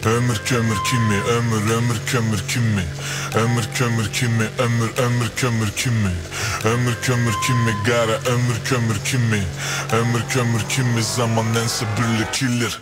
Ömür kömür kimi, ömür kömür kimi. Ömür kömür kimi, ömür kömür kimi. Ömür kömür kimi, gara ömür kömür kimi. Ömür kömür kimi, zaman ense birlik killer.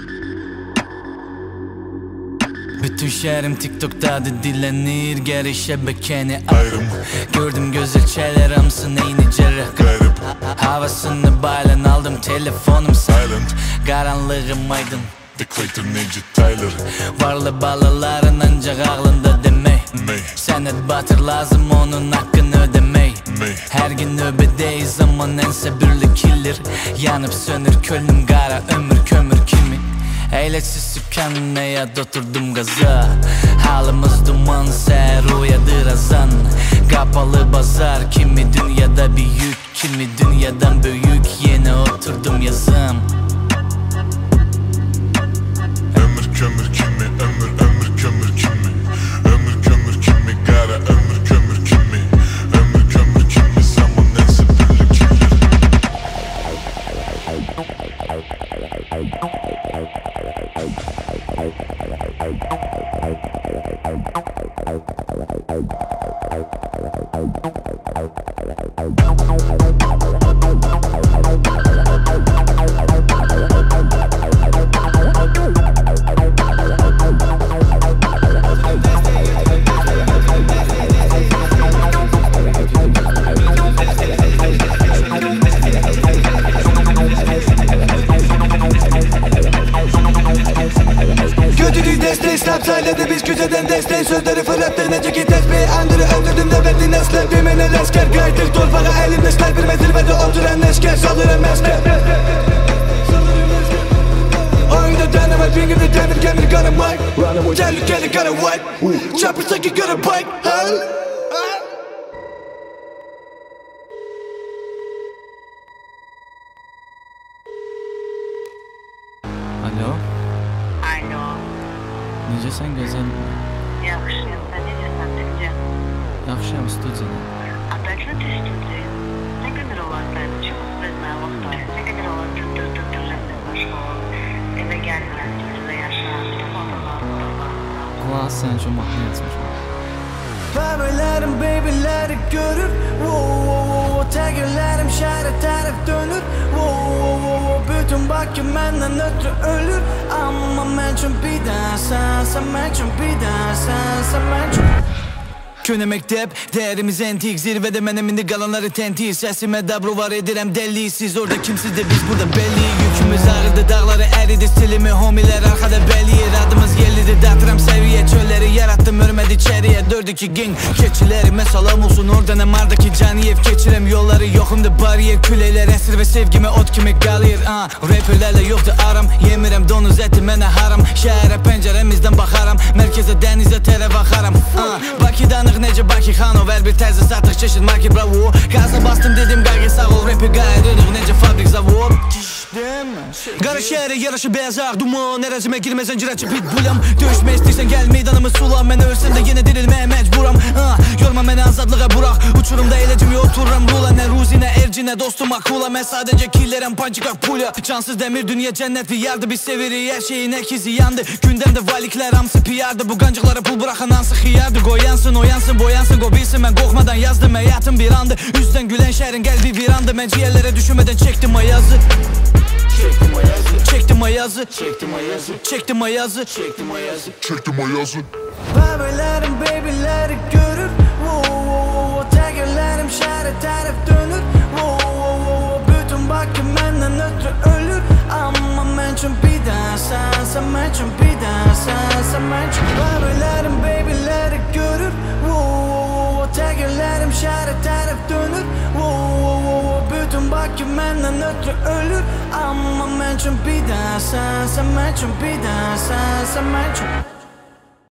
Bütün şehrim TikTok'ta dinlenir, geri şebekeni ayrım. Gördüm gözelçeler amsın eyni cerrah garip. Havasını baylan aldım, telefonum silent. Karanlığım aydın, Dictator Ninja Tyler. varlı balaların ancak aklında demey. Senet batır lazım onun hakkını ödemey. Her gün nöbedeyiz, zaman ense birlik killer. Yanıp sönür kölnüm, kara ömür kömür kimi. Eyletsiz sükenmeye oturdum gaza. Halimiz duman, ser uyadır azan. Kapalı bazar, kimi dünyada bir yük, kimi dünyadan büyük. Yine oturdum yazım. Ömür kömür kimi, ömür kömür kimi. Ömür kömür kimi, gara ömür kömür kimi. Ömür kömür kimi, zaman ense birlik killer. Sayledi biz güzeden desteği, sözleri fırlattı nece ki tesbih. Andırı öldürdüm de verdi nesle, düğmene lesker. Kaydır torpağa elimde sniper ve zirvede oturan neşker. Salırım esker. Oyunda dynamite, pingimde demir kemir got a mic. Tehlikeli got a wipe. Chopper sanki got a bike. Alo, Alo, necəsən gözəl? yaxşıyım, sen ne diyorsun Türkçe? Yaxşıyam studiyada. Опять ли ты в студии? Ne kadar olan ben çok bezmeye vakti. Ne kadar olan dur başka ol. Eve gelmez, yüzde yaşar. Qulaq sən üçün mahnı yazmışam. Babylerim babyleri görür. Tekerlerim şehre taraf dönür. Bütün bakım benden ötürü ölür. Ama ben çok bir daha sen ben çok bir daha sen ben çok. Köne mektep, değerimiz entik. Zirvede meneminde kalanları tentik. Sesime dabro var edirem deli. Siz orada kimsiz de biz burada belli. Yükümüz ağrıdı, dağları eridi. Stilimi homiler arkada belli. Adımız geldi, datıram seviye. Çölleri yarattım, örmedi içeriye. 4-2 gang keçileri mesalam olsun. Oradan emardaki caniyev geçirem yolları. Yokumda bariyer, küleyler esir ve sevgime ot kimi kalır. Rapperlerle yoktu aram. Yemirem donuz eti mene haram. Şehre penceremizden bakarım. Merkeze denize tere bakarım. Bakıdanıq necə Bakı xano. Ver bir tərzi satıq çeşit market bravo. Gaza bastım dedim qaqı sağ ol. Rapi qayırırıq necə fabrik zavod. Qara şəhərə yaraşı beyaz ağ duman. Ərazimə girmə zəncirəçi pitbulam. Döyüşmə istəyirsən gəl meydanımı sulam. Mən ölsəm də yenə dirilməyə məcburam. Yorma məni azadlığa buraq. Uçurumda eləcimi otururam rula. Nə ruzi nə erci nə dostum akula. Mən sadəcə killerəm pancıqaq pulya. Cansız demir dünya cənnət bir yardı. Biz sevirik hər şeyin əkizi yandı. Gündəmdə valiklər hamısı piyardı. Bu qancıqlara pul bıraxan hansı xiyardı. Qoyansın oyansın boyansın go bilsin. Mən qorxmadan yazdım həyatım bir andı. Üzdən gülən şəhərin qəlbi virandı. Mən ciyərlərə düşmədən çəkdim ayazı. Çektim ayazı. Çektim ayazı. Babylerim babyleri görür. Tekerlerim şehre taraf dönür. Bütün bakım benden ötürü ölür. Ama ben çok bir daha sen ben çok bir daha sen ben çok. Babylerim babyleri görür. Tekerlerim şehre taraf dönür. Bütün bakım benden ötürü ölür. Ama ben çok bir daha sen ben çok bir daha sen ben çok.